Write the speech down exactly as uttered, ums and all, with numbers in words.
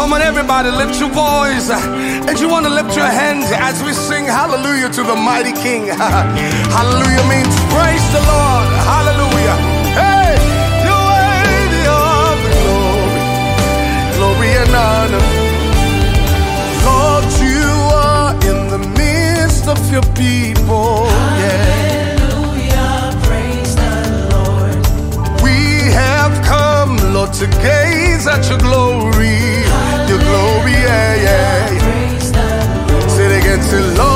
Come on, everybody, lift your voice. And you want to lift your hands as we sing hallelujah to the mighty King. Hallelujah means praise the Lord. Hallelujah. Hey, you're worthy of the glory, glory and honor. Lord, you are in the midst of your people. Yeah. Hallelujah, praise the Lord. We have come, Lord, to gaze at your glory. Your glory, yeah, yeah. Praise the Lord. Say it again, say, Lord.